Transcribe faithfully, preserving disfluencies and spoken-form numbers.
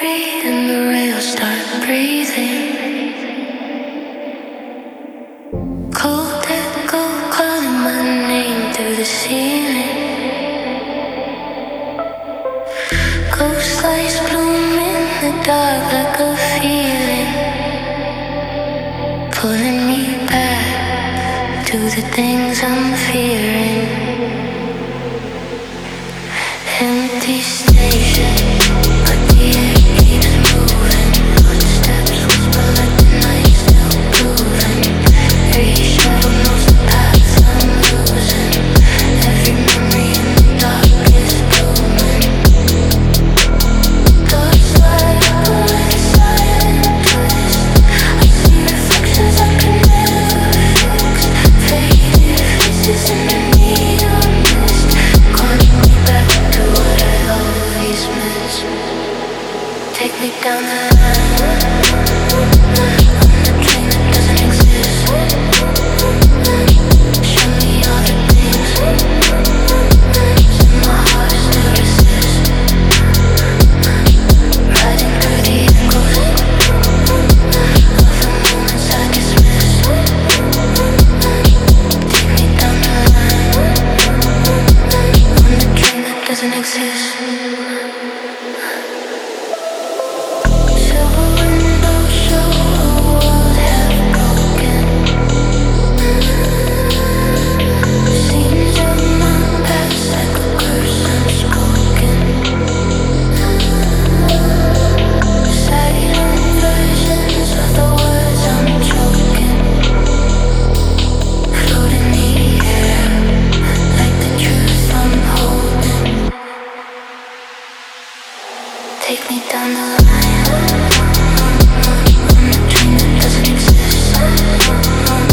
feet and the rails start breathing. Cold echo calling my name through the ceiling. Ghost lights bloom in the dark like a feeling, pulling me back to the things I'm fearing. Empty station, but the air keeps moving. Footsteps whisper like the night still proving. Every shadow knows the path I'm losing. Every memory in the dark is blooming. Thoughts light up with a silent twist. I see reflections I can never fix. Faded faces in the neon mist, calling me back to what I always miss. Take me down the line, on the train that doesn't exist. Show me all the things in my heart still resist. Riding through the echoes of the moments I dismiss. Take me down the line, on the train that doesn't exist. Silver windows show a world half broken. Scenes of my past like a curse unspoken. Silent versions of the words I'm choking, float in the air like the truth I'm holding. Take me down the line, on the train that doesn't exist.